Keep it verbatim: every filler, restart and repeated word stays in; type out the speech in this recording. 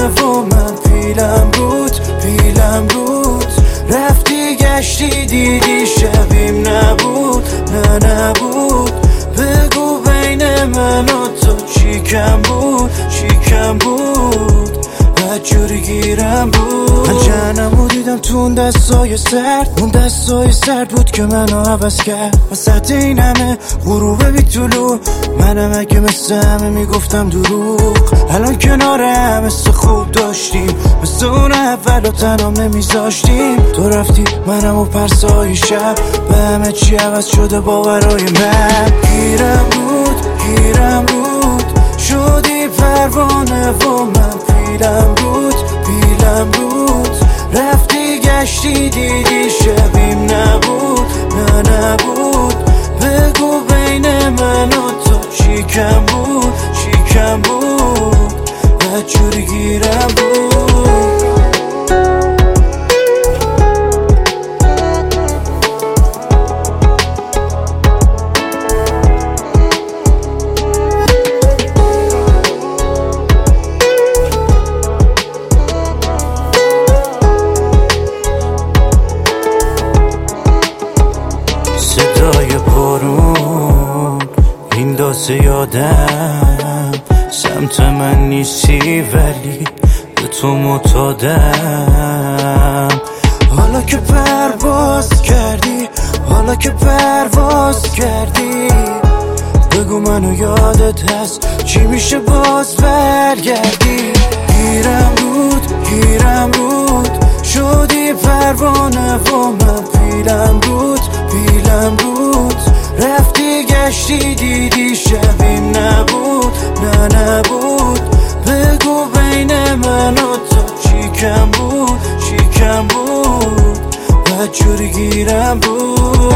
و من پیلم بود پیلم بود. رفتی گشتی دیدی شبیم نبود نه نبود. بگو بین من و تو چی کم بود چی کم بود. بدجوری گیرم بود. من جهنمو دیدم تو اون دستای سرد. اون دستای سرد بود که منو عوض کرد. وسط این همه غروب بی طلوع منم اگه مثل همه میگفتم دروغ. الان کنار هم مثل خوب داشتیم، مثل اون اول و تنام نمیذاشتیم. تو رفتی منم و پرسای شب به همه چی عوض شده باورای من. گیرم بود گیرم بود شدی پروانه و من پیلم بود پیلم بود. رفتی گشتی دیدی شبیم نبود نه نبود. بگو بین من و تو چی کم بود چی کم بود. بدجوری گیرم بود. صدای بارون این دازه یادم. سمت من نیستی ولی به تو معتادم. حالا که پرواز کردی حالا که پرواز کردی بگو منو یادت هست چی میشه باز برگردی. گیرم بود گیرم بود شدی پروانه و من پیلم بود پیلم بود. رفتی گشتی دیدی شبیم نبود نه نبود. بگو بین من و تو چی کم بود چی کم بود. بدجوری گیرم بود.